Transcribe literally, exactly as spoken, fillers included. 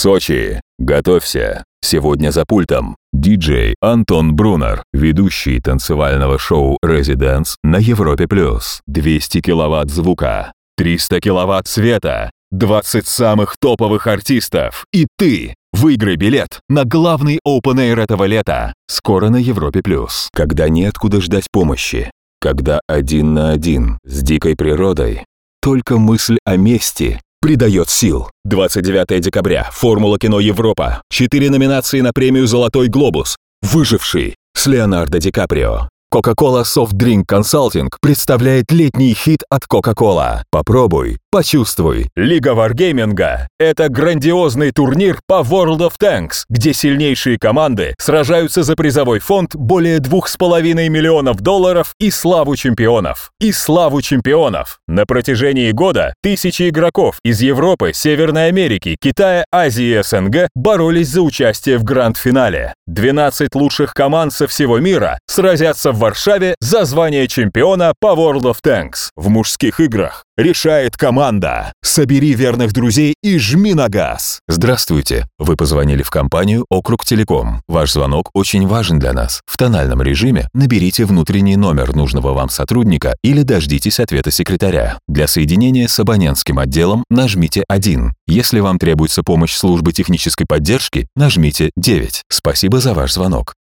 Сочи, готовься. Сегодня за пультом диджей Антон Брунер, ведущий танцевального шоу «Резиденс» на Европе+. двести киловатт звука, триста киловатт света, двадцать самых топовых артистов. И ты! Выиграй билет на главный Open Air этого лета. Скоро на Европе+. Когда неоткуда ждать помощи. Когда один на один с дикой природой. Только мысль о мести придает сил. двадцать девятого декабря. Формула кино Европа. Четыре номинации на премию «Золотой глобус». «Выживший» с Леонардо Ди Каприо. Coca-Cola Soft Drink Consulting представляет летний хит от Coca-Cola. Попробуй, почувствуй. Лига Варгейминга – это грандиозный турнир по World of Tanks, где сильнейшие команды сражаются за призовой фонд более двух с половиной миллионов долларов и славу чемпионов. И славу чемпионов. На протяжении года тысячи игроков из Европы, Северной Америки, Китая, Азии и СНГ боролись за участие в гранд-финале. двенадцать лучших команд со всего мира сразятся в Варшаве за звание чемпиона по World of Tanks. В мужских играх решает команда. Собери верных друзей и жми на газ. Здравствуйте. Вы позвонили в компанию «Округ Телеком». Ваш звонок очень важен для нас. В тональном режиме наберите внутренний номер нужного вам сотрудника или дождитесь ответа секретаря. Для соединения с абонентским отделом нажмите один. Если вам требуется помощь службы технической поддержки, нажмите девять. Спасибо за ваш звонок.